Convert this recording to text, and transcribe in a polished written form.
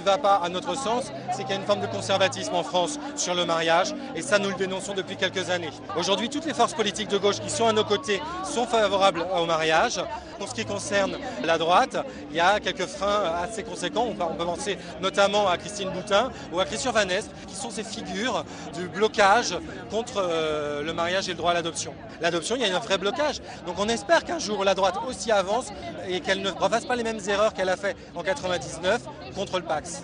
va pas à notre sens, c'est qu'il y a une forme de conservatisme en France sur le mariage, et ça nous le dénonçons depuis quelques années. Aujourd'hui, toutes les forces politiques de gauche qui sont à nos côtés sont favorables au mariage. Pour ce qui concerne la droite, il y a quelques freins assez conséquents. On peut penser notamment à Christine Boutin ou à Christian Vanest, qui sont ces figures du blocage contre le mariage et le droit à l'adoption. L'adoption, il y a un vrai blocage. Donc on espère qu'un jour la droite aussi avance et qu'elle ne refasse pas les mêmes erreurs qu'elle a fait en 99 contre le Pacs.